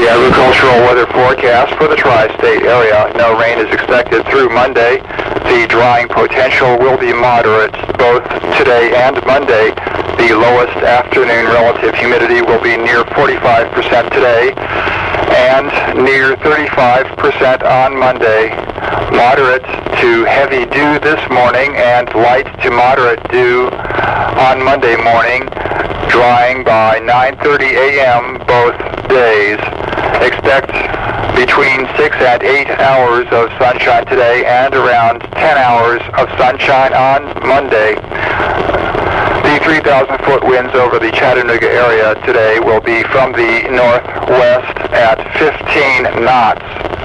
The agricultural weather forecast for the tri-state area. No rain is expected through Monday. The drying potential will be moderate both today and Monday. The lowest afternoon relative humidity will be near 45% today and near 35% on Monday. Moderate to heavy dew this morning and light to moderate dew on Monday morning. Drying by 9:30 a.m. both days. Expect between 6 and 8 hours of sunshine today and around 10 hours of sunshine on Monday. The 3,000-foot winds over the Chattanooga area today will be from the northwest at 15 knots.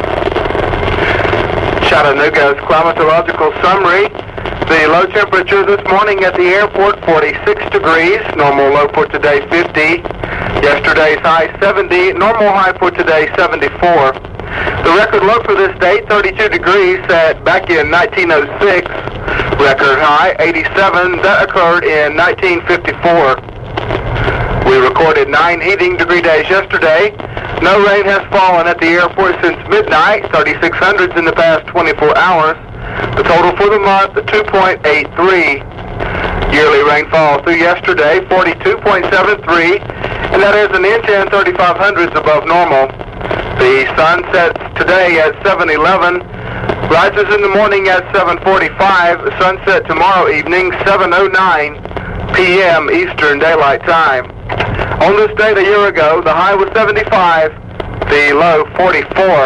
Chattanooga's climatological summary. The low temperature this morning at the airport, 46 degrees. Normal low for today, 50. Yesterday's high, 70. Normal high for today, 74. The record low for this date, 32 degrees, set back in 1906. Record high, 87. That occurred in 1954. We recorded 9 heating degree days yesterday. No rain has fallen at the airport since midnight, 3,600s in the past 24 hours. The total for the month, 2.83. Yearly rainfall through yesterday, 42.73, and that is an inch and 3,500s above normal. The sun sets today at 7:11, rises in the morning at 7:45, sunset tomorrow evening, 7:09 p.m. Eastern Daylight Time. On this date a year ago, the high was 75, the low 44.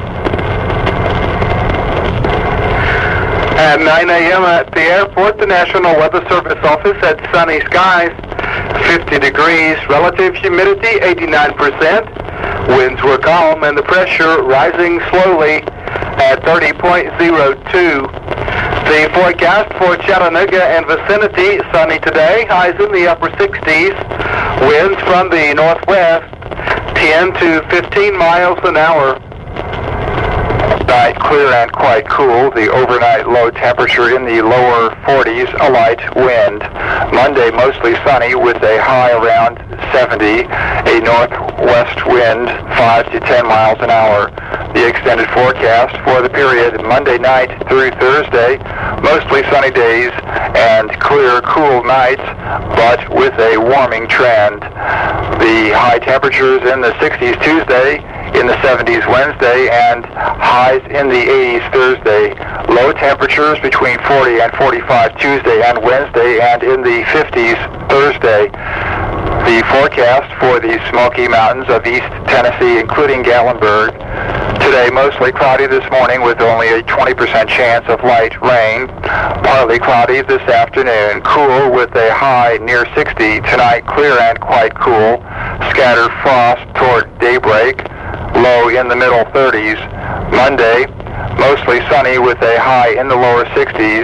At 9 a.m. at the airport, the National Weather Service office had sunny skies, 50 degrees, relative humidity 89%, winds were calm, and the pressure rising slowly at 30.02. The forecast for Chattanooga and vicinity, sunny today, highs in the upper 60s, winds from the northwest, 10 to 15 miles an hour. Night clear and quite cool. The overnight low temperature in the lower 40s, a light wind. Monday mostly sunny with a high around 70, a northwest wind 5 to 10 miles an hour. The extended forecast for the period Monday night through Thursday, mostly sunny days and clear, cool nights, but with a warming trend. The high temperatures in the 60s Tuesday, in the 70s Wednesday, and highs in the 80s Thursday. Low temperatures between 40 and 45 Tuesday and Wednesday, and in the 50s Thursday. The forecast for the Smoky Mountains of East Tennessee, including Gatlinburg. Today, mostly cloudy this morning with only a 20% chance of light rain. Partly cloudy this afternoon. Cool with a high near 60. Tonight, clear and quite cool. Scattered frost toward daybreak. Low in the middle 30s. Monday, mostly sunny with a high in the lower 60s.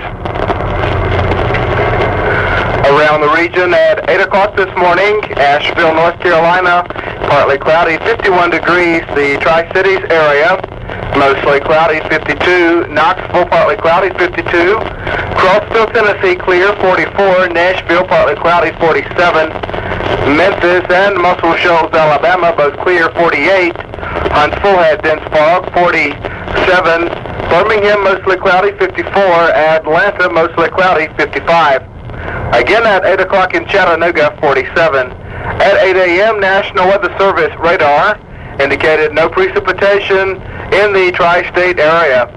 Around the region at 8 o'clock this morning, Asheville, North Carolina, partly cloudy, 51 degrees. The Tri-Cities area, mostly cloudy, 52. Knoxville, partly cloudy, 52. Crossville, Tennessee, clear, 44. Nashville, partly cloudy, 47. Memphis and Muscle Shoals, Alabama, both clear, 48. Huntsville had dense fog, 47. Birmingham, mostly cloudy, 54. Atlanta, mostly cloudy, 55. Again at 8 o'clock in Chattanooga, 47. At 8 a.m., National Weather Service radar indicated no precipitation in the tri-state area.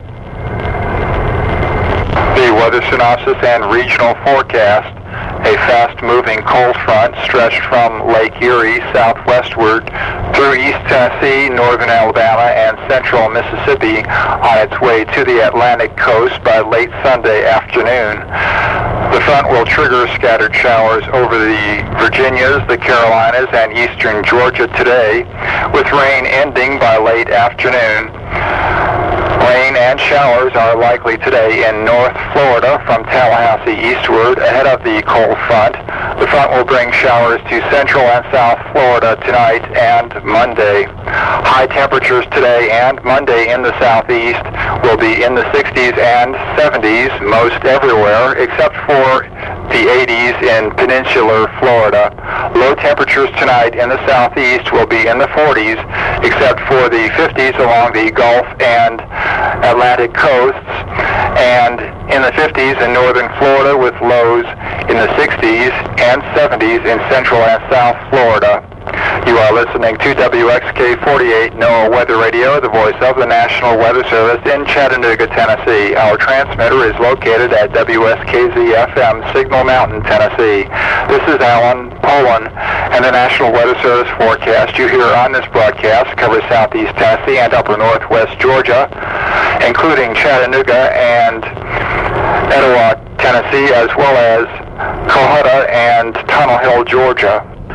The weather synopsis and regional forecast. A fast-moving cold front stretched from Lake Erie southwestward through East Tennessee, northern Alabama, and central Mississippi on its way to the Atlantic coast by late Sunday afternoon. The front will trigger scattered showers over the Virginias, the Carolinas, and eastern Georgia today, with rain ending by late afternoon. Rain and showers are likely today in North Florida from Tallahassee eastward ahead of the cold front. The front will bring showers to central and south Florida tonight and Monday. High temperatures today and Monday in the southeast will be in the 60s and 70s most everywhere except for the 80s in peninsular Florida. Low temperatures tonight in the southeast will be in the 40s, except for the 50s along the Gulf and Atlantic coasts, and in the 50s in northern Florida, with lows in the 60s and 70s in central and south Florida. You are listening to WXK 48 NOAA Weather Radio, the voice of the National Weather Service in Chattanooga, Tennessee. Our transmitter is located at WSKZ-FM, Signal Mountain, Tennessee. This is Alan Poland, and the National Weather Service forecast you hear on this broadcast covers southeast Tennessee and upper northwest Georgia, including Chattanooga and Etowah, Tennessee, as well as Cohutta and Tunnel Hill, Georgia.